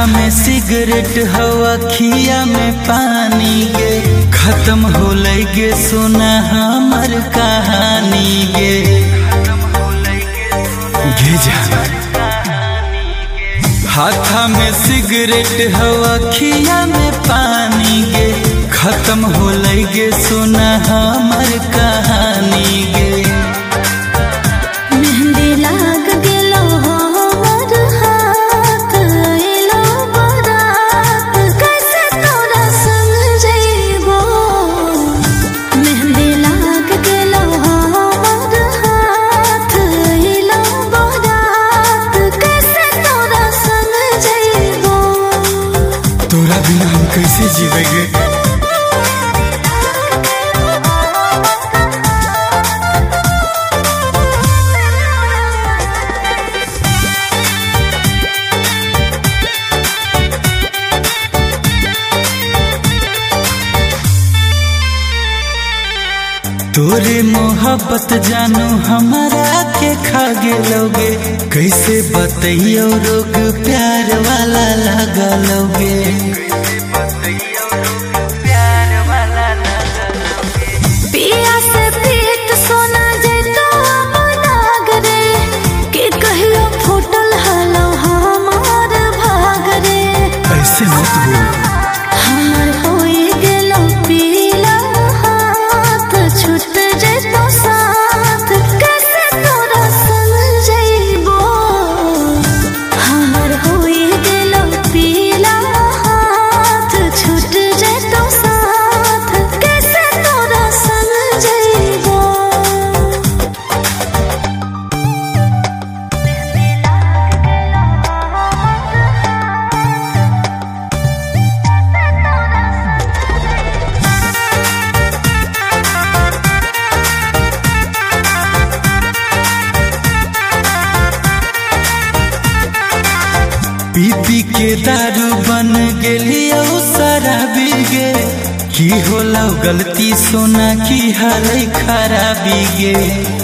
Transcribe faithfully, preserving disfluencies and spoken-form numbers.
हाथा में सिगरेट हवा खिया में पानी गे खत्म हो गे सुना हमर कहानी गे गे जा हाथा में सिगरेट हवा खिया में पानी गे खत्म हो गे सुना हमर कहानी गे तोरा बिना हम कैसे जीवेंगे। तोरे मोहब्बत जानू हमारा के खा गेलोगे कैसे बतइयो रोग प्यार वाला लगलोगे पिया से पीट सोना जैतो लाग रे के कहियो फुटल हलो हमार भाग रे ऐसे मत बोल हमर होई गेलो पीला हाथ छूट जैतो साथ कैसे तोरा संग जइबो हमर होई गेलो पीला हाथ छूट जैतो साथ कैसे तोरा संग जइबो पी पी के दारू बन गेलियो शराबी गे की होला गलती सोना की हाल खराबी गे।